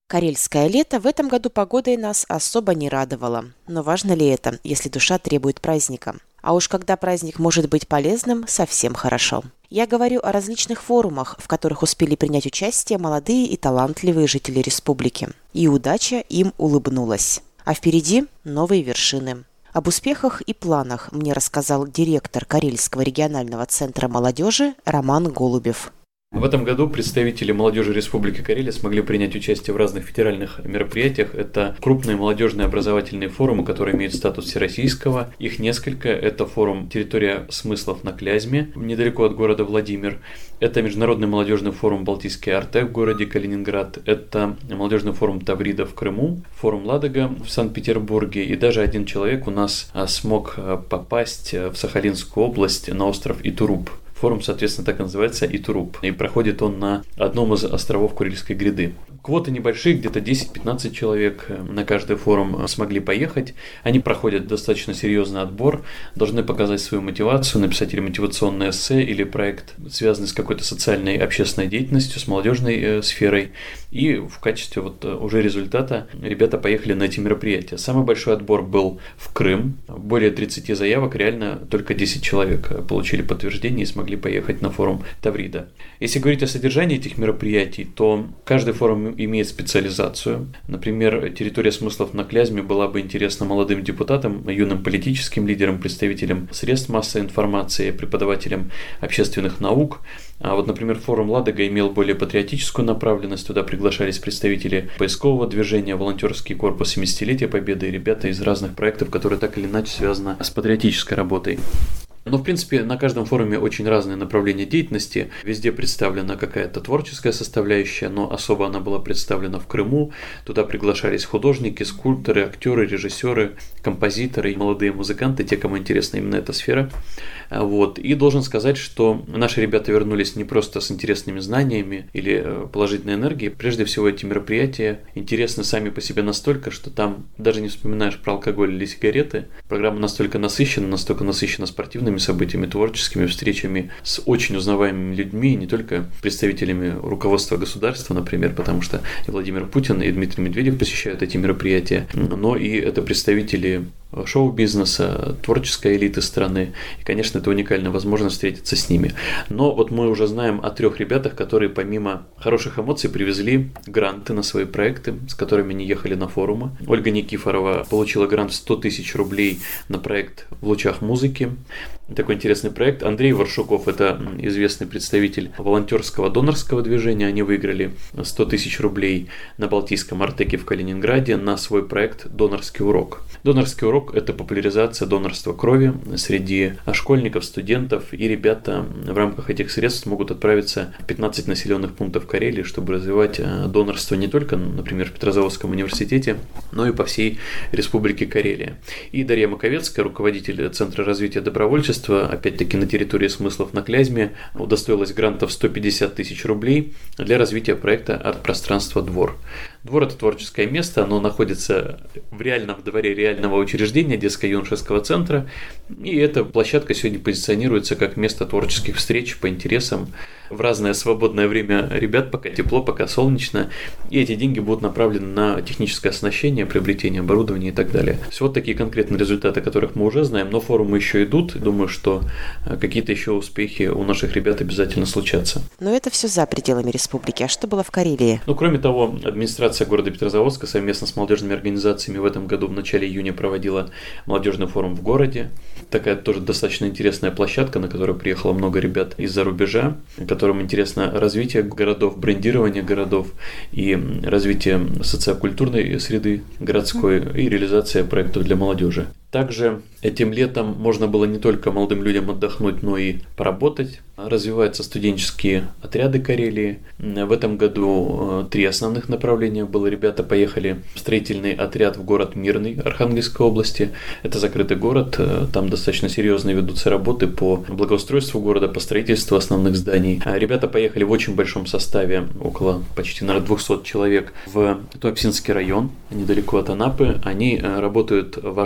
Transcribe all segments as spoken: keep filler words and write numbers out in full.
Карельское лето в этом году погодой нас особо не радовало. Но важно ли это, если душа требует праздника? А уж когда праздник может быть полезным, совсем хорошо. Я говорю о различных форумах, в которых успели принять участие молодые и талантливые жители республики. И удача им улыбнулась. А впереди новые вершины. Об успехах и планах мне рассказал директор Карельского регионального центра молодежи Роман Голубев. В этом году представители молодежи Республики Карелия смогли принять участие в разных федеральных мероприятиях. Это крупные молодежные образовательные форумы, которые имеют статус всероссийского. Их несколько. Это форум «Территория смыслов» на Клязьме, недалеко от города Владимир. Это Международный молодежный форум «Балтийский Артек» в городе Калининград. Это молодежный форум «Таврида» в Крыму, форум «Ладога» в Санкт-Петербурге. И даже один человек у нас смог попасть в Сахалинскую область на остров Итуруп. Форум, соответственно, так и называется Итуруп. И проходит он на одном из островов Курильской гряды. Квоты небольшие, где-то десять-пятнадцать человек на каждый форум смогли поехать. Они проходят достаточно серьезный отбор, должны показать свою мотивацию, написать или мотивационное эссе, или проект, связанный с какой-то социальной общественной деятельностью, с молодежной э, сферой. И в качестве вот уже результата ребята поехали на эти мероприятия. Самый большой отбор был в Крым. Более тридцати заявок, реально только десять человек получили подтверждение и смогли поехать на форум Таврида. Если говорить о содержании этих мероприятий, то каждый форум имеет специализацию. Например, «Территория смыслов» на Клязьме была бы интересна молодым депутатам, юным политическим лидерам, представителям средств массовой информации, преподавателям общественных наук. А вот, например, форум «Ладога» имел более патриотическую направленность. Туда приглашались представители поискового движения, волонтерский корпус семидесятилетия Победы и ребята из разных проектов, которые так или иначе связаны с патриотической работой. Но, в принципе, на каждом форуме очень разные направления деятельности. Везде представлена какая-то творческая составляющая, но особо она была представлена в Крыму. Туда приглашались художники, скульпторы, актеры, режиссеры, композиторы и молодые музыканты, те, кому интересна именно эта сфера. Вот. И должен сказать, что наши ребята вернулись не просто с интересными знаниями или положительной энергией. Прежде всего, эти мероприятия интересны сами по себе настолько, что там даже не вспоминаешь про алкоголь или сигареты. Программа настолько насыщена, настолько насыщена спортивными событиями, творческими встречами с очень узнаваемыми людьми, не только представителями руководства государства, например, потому что и Владимир Путин, и Дмитрий Медведев посещают эти мероприятия, но и это представители шоу-бизнеса, творческой элиты страны. И, конечно, это уникальная возможность встретиться с ними. Но вот мы уже знаем о трех ребятах, которые помимо хороших эмоций привезли гранты на свои проекты, с которыми они ехали на форумы. Ольга Никифорова получила грант в сто тысяч рублей на проект «В лучах музыки». Такой интересный проект. Андрей Варшуков, это известный представитель волонтерского донорского движения. Они выиграли сто тысяч рублей на Балтийском Артеке в Калининграде на свой проект «Донорский урок». Донорский урок – это популяризация донорства крови среди школьников, студентов. И ребята в рамках этих средств могут отправиться в пятнадцать населенных пунктов Карелии, чтобы развивать донорство не только, например, в Петрозаводском университете, но и по всей Республике Карелия. И Дарья Маковецкая, руководитель Центра развития добровольчества, опять-таки на территории смыслов на Клязьме, удостоилась гранта в сто пятьдесят тысяч рублей для развития проекта «Арт-пространство Двор». Двор – это творческое место, оно находится в реальном дворе реального учреждения детско-юношеского центра, и эта площадка сегодня позиционируется как место творческих встреч по интересам в разное свободное время ребят, пока тепло, пока солнечно, и эти деньги будут направлены на техническое оснащение, приобретение оборудования и так далее. То есть вот такие конкретные результаты, которых мы уже знаем, но форумы еще идут, думаю, что какие-то еще успехи у наших ребят обязательно случатся. Но это все за пределами республики. А что было в Карелии? Ну, кроме того, администрация города Петрозаводска совместно с молодежными организациями в этом году в начале июня проводила молодежный форум в городе. Такая тоже достаточно интересная площадка, на которую приехало много ребят из-за рубежа, которым интересно развитие городов, брендирование городов и развитие социокультурной среды городской и реализация проектов для молодежи. Также этим летом можно было не только молодым людям отдохнуть, но и поработать. Развиваются студенческие отряды Карелии. В этом году три основных направления было. Ребята поехали в строительный отряд в город Мирный Архангельской области. Это закрытый город, там достаточно серьезные ведутся работы по благоустройству города, по строительству основных зданий. Ребята поехали в очень большом составе, около почти, наверное, двухсот человек, в Туапсинский район, недалеко от Анапы. Они работают вожатыми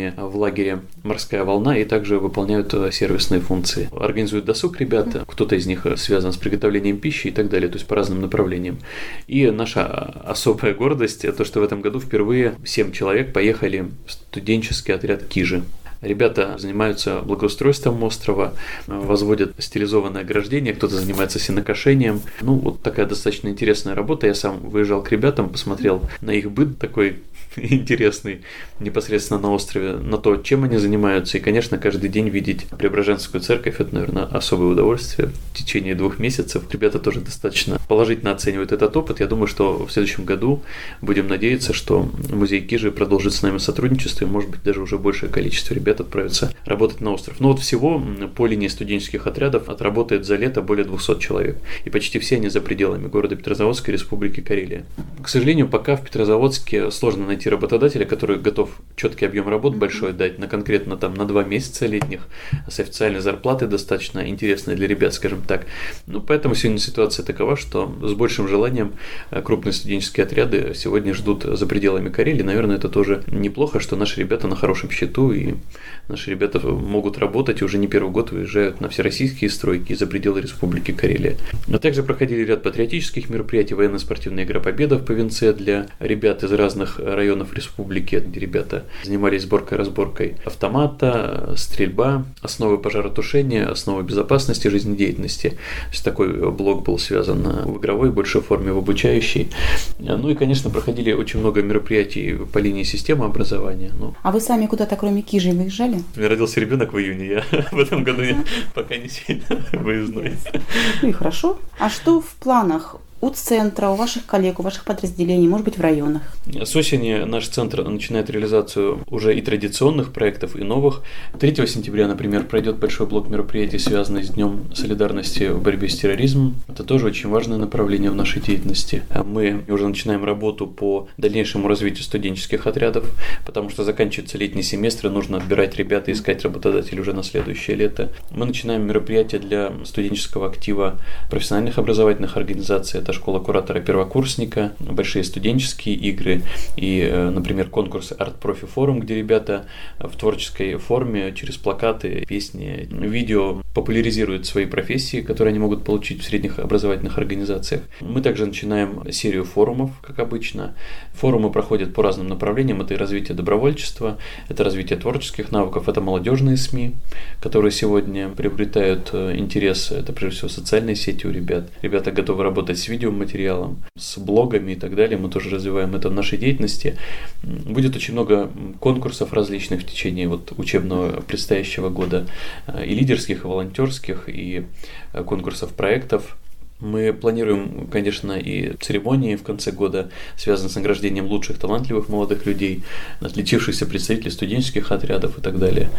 проживания в лагере «Морская волна» и также выполняют сервисные функции. Организуют досуг ребят, кто-то из них связан с приготовлением пищи и так далее, то есть по разным направлениям. И наша особая гордость – то, что в этом году впервые семь человек поехали в студенческий отряд «Кижи». Ребята занимаются благоустройством острова, возводят стилизованное ограждение, кто-то занимается сенокошением. Ну, вот такая достаточно интересная работа. Я сам выезжал к ребятам, посмотрел на их быт такой интересный непосредственно на острове, на то, чем они занимаются. И, конечно, каждый день видеть Преображенскую церковь – это, наверное, особое удовольствие. В течение двух месяцев ребята тоже достаточно положительно оценивают этот опыт. Я думаю, что в следующем году будем надеяться, что музей Кижи продолжит с нами сотрудничество, и, может быть, даже уже большее количество ребят отправится работать на остров. Но вот всего по линии студенческих отрядов отработает за лето более двухсот человек. И почти все они за пределами города Петрозаводска и Республики Карелия. К сожалению, пока в Петрозаводске сложно найти работодателя, который готов четкий объем работ большой дать на конкретно там на два месяца летних с официальной зарплатой достаточно интересной для ребят, скажем так. Ну, поэтому сегодня ситуация такова, что с большим желанием крупные студенческие отряды сегодня ждут за пределами Карелии. Наверное, это тоже неплохо, что наши ребята на хорошем счету, и наши ребята могут работать и уже не первый год выезжают на всероссийские стройки за пределы Республики Карелия. А также проходили ряд патриотических мероприятий, военно-спортивная игра «Победа» в Повинце для ребят из разных районов республики, где ребята занимались сборкой-разборкой автомата, стрельба, основы пожаротушения, основы безопасности жизнедеятельности. То есть такой блок был связан в игровой большой форме, в обучающей. Ну и, конечно, проходили очень много мероприятий по линии системы образования. Ну, а вы сами куда-то, кроме Кижи, выезжали? У меня родился ребенок в июне, я в этом году я пока не сильно выездной. Ну и хорошо. А что в планах у центра, у ваших коллег, у ваших подразделений, может быть, в районах? С осени наш центр начинает реализацию уже и традиционных проектов, и новых. третьего сентября, например, пройдет большой блок мероприятий, связанный с Днем солидарности в борьбе с терроризмом. Это тоже очень важное направление в нашей деятельности. Мы уже начинаем работу по дальнейшему развитию студенческих отрядов, потому что заканчивается летний семестр, и нужно отбирать ребят и искать работодателей уже на следующее лето. Мы начинаем мероприятия для студенческого актива профессиональных образовательных организаций. Это школа куратора-первокурсника, большие студенческие игры и, например, конкурс «Арт-профи форум», где ребята в творческой форме через плакаты, песни, видео популяризируют свои профессии, которые они могут получить в средних образовательных организациях. Мы также начинаем серию форумов, как обычно. Форумы проходят по разным направлениям. Это и развитие добровольчества, это развитие творческих навыков, это молодежные СМИ, которые сегодня приобретают интерес. Это, прежде всего, социальные сети у ребят. Ребята готовы работать с видео, видеоматериалом, с блогами и так далее. Мы тоже развиваем это в нашей деятельности. Будет очень много конкурсов различных в течение вот учебного предстоящего года, и лидерских, и волонтерских, и конкурсов проектов. Мы планируем, конечно, и церемонии в конце года, связанные с награждением лучших талантливых молодых людей, отличившихся представителей студенческих отрядов и так далее.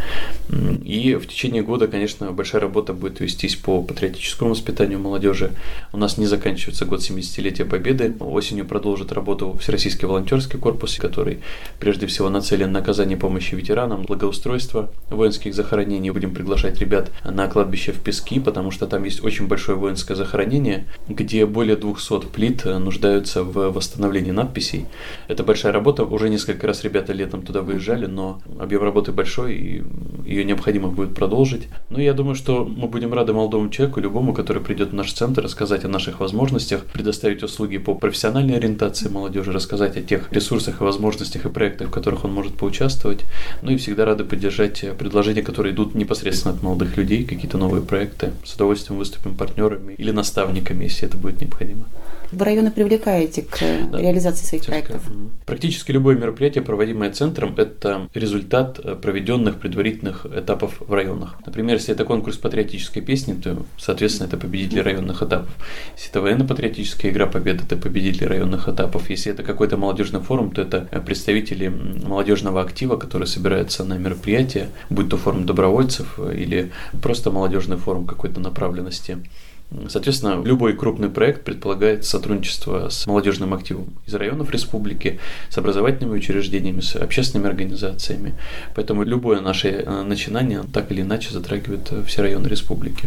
И в течение года, конечно, большая работа будет вестись по патриотическому воспитанию молодежи. У нас не заканчивается год семидесятилетия Победы. Осенью продолжит работу Всероссийский волонтерский корпус, который прежде всего нацелен на оказание помощи ветеранам, благоустройство воинских захоронений. Будем приглашать ребят на кладбище в Пески, потому что там есть очень большое воинское захоронение, где более двухсот плит нуждаются в восстановлении надписей. Это большая работа. Уже несколько раз ребята летом туда выезжали, но объем работы большой, и ее необходимо будет продолжить. Но я думаю, что мы будем рады молодому человеку, любому, который придет в наш центр, рассказать о наших возможностях, предоставить услуги по профессиональной ориентации молодежи, рассказать о тех ресурсах и возможностях и проектах, в которых он может поучаствовать. Ну и всегда рады поддержать предложения, которые идут непосредственно от молодых людей, какие-то новые проекты. С удовольствием выступим партнерами или наставниками, если это будет необходимо. Вы районы привлекаете к да. реализации своих проектов? Практически любое мероприятие, проводимое центром, это результат проведенных предварительных этапов в районах. Например, если это конкурс патриотической песни, то, соответственно, это победители районных этапов. Если это военно-патриотическая игра «Победа», это победители районных этапов. Если это какой-то молодежный форум, то это представители молодежного актива, которые собираются на мероприятия, будь то форум добровольцев или просто молодежный форум какой-то направленности. Соответственно, любой крупный проект предполагает сотрудничество с молодежным активом из районов республики, с образовательными учреждениями, с общественными организациями. Поэтому любое наше начинание так или иначе затрагивает все районы республики.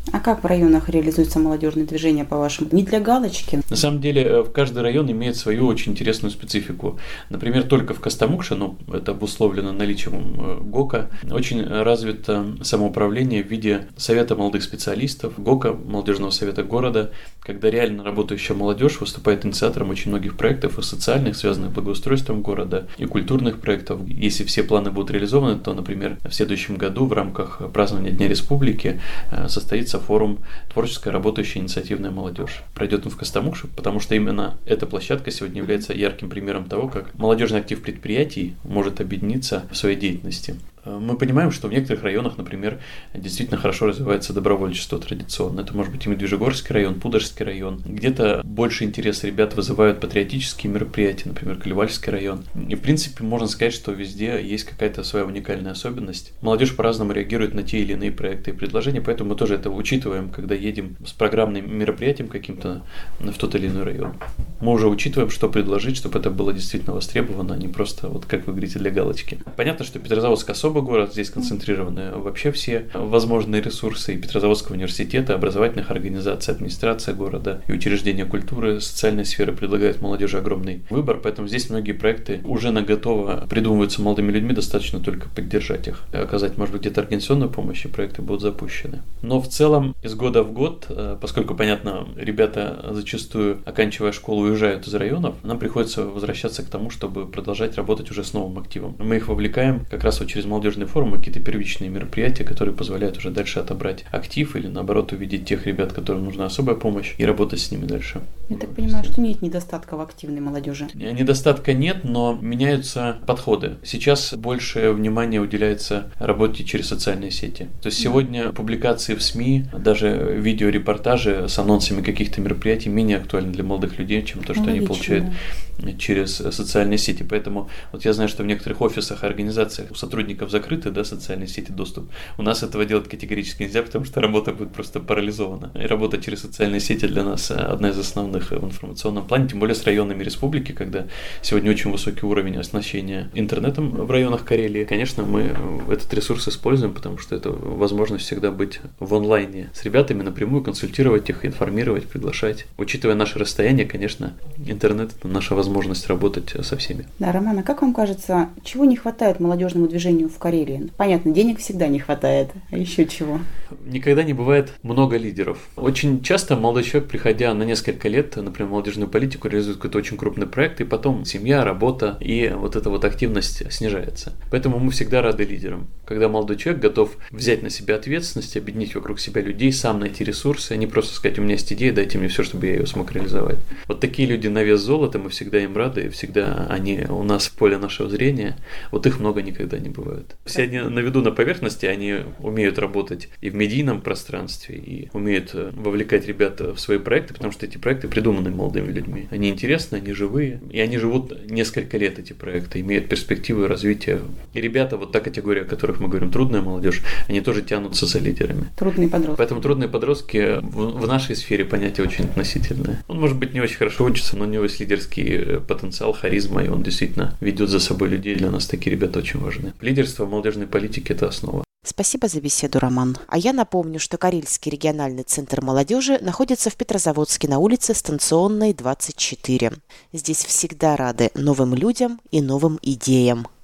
А как в районах реализуется молодежное движение, по-вашему? Не для галочки? На самом деле, каждый район имеет свою очень интересную специфику. Например, только в Костомукше, ну, это обусловлено наличием ГОКа, очень развито самоуправление в виде Совета молодых специалистов, ГОКа, молодежного совета города, когда реально работающая молодежь выступает инициатором очень многих проектов, и социальных, связанных с благоустройством города, и культурных проектов. Если все планы будут реализованы, то, например, в следующем году в рамках празднования Дня Республики состоится форум «Творческая работающая инициативная молодежь». Пройдет он в Костомукше, потому что именно эта площадка сегодня является ярким примером того, как молодежный актив предприятий может объединиться в своей деятельности. Мы понимаем, что в некоторых районах, например, действительно хорошо развивается добровольчество традиционно. Это может быть и Медвежьегорский район, Пудожский район. Где-то больше интерес ребят вызывают патриотические мероприятия, например, Колевальский район. И, в принципе, можно сказать, что везде есть какая-то своя уникальная особенность. Молодежь по-разному реагирует на те или иные проекты и предложения, поэтому мы тоже это учитываем, когда едем с программным мероприятием каким-то в тот или иной район. Мы уже учитываем, что предложить, чтобы это было действительно востребовано, а не просто, вот как вы говорите, для галочки. Понятно, что Петрозаводск особо город, здесь концентрированы вообще все возможные ресурсы и Петрозаводского университета, образовательных организаций, администрация города и учреждения культуры, социальной сферы предлагают молодежи огромный выбор, поэтому здесь многие проекты уже наготово придумываются молодыми людьми, достаточно только поддержать их, оказать, может быть, где-то организационную помощь, и проекты будут запущены. Но в целом из года в год, поскольку, понятно, ребята зачастую, оканчивая школу, уезжают из районов, нам приходится возвращаться к тому, чтобы продолжать работать уже с новым активом. Мы их вовлекаем как раз вот через молодежные форумы, какие-то первичные мероприятия, которые позволяют уже дальше отобрать актив или, наоборот, увидеть тех ребят, которым нужна особая помощь, и работать с ними дальше. Я так понимаю, что нет недостатка в активной молодежи. Недостатка нет, но меняются подходы. Сейчас больше внимания уделяется работе через социальные сети. То есть сегодня публикации в СМИ, даже видеорепортажи с анонсами каких-то мероприятий менее актуальны для молодых людей, чем то, что Логично, они получают да. через социальные сети. Поэтому вот я знаю, что в некоторых офисах и организациях у сотрудников закрыты, да, социальные сети, доступ. У нас этого делать категорически нельзя, потому что работа будет просто парализована. И работа через социальные сети для нас одна из основных в информационном плане, тем более с районами республики, когда сегодня очень высокий уровень оснащения интернетом в районах Карелии. Конечно, мы этот ресурс используем, потому что это возможность всегда быть в онлайне с ребятами, напрямую консультировать их, информировать, приглашать. Учитывая наше расстояние, конечно, интернет – это наша возможность работать со всеми. Да, Роман, а как вам кажется, чего не хватает молодежному движению в Карелии? Понятно, денег всегда не хватает, а еще чего? Никогда не бывает много лидеров. Очень часто молодой человек, приходя на несколько лет, например, в молодежную политику, реализует какой-то очень крупный проект, и потом семья, работа, и вот эта вот активность снижается. Поэтому мы всегда рады лидерам. Когда молодой человек готов взять на себя ответственность, объединить вокруг себя людей, сам найти ресурсы, а не просто сказать: у меня есть идея, дайте мне все, чтобы я ее смог реализовать. Вот такие люди на вес золота, мы всегда им рады, и всегда они у нас в поле нашего зрения. Вот их много никогда не бывает. Все они на виду, на поверхности, они умеют работать и в медийном пространстве, и умеют вовлекать ребят в свои проекты, потому что эти проекты придуманы молодыми людьми. Они интересны, они живые, и они живут несколько лет, эти проекты, имеют перспективы развития. И ребята, вот та категория, о которых мы говорим, трудная молодежь, они тоже тянутся за лидерами. Трудные подростки. Поэтому трудные подростки в, в нашей сфере понятие очень относительное. Он, может быть, не очень хорошо учится, но у него есть лидерский потенциал, харизма, и он действительно ведет за собой людей. Для нас такие ребята очень важны. Лидерство в молодежной политике – это основа. Спасибо за беседу, Роман. А я напомню, что Карельский региональный центр молодежи находится в Петрозаводске на улице Станционной, двадцать четыре. Здесь всегда рады новым людям и новым идеям.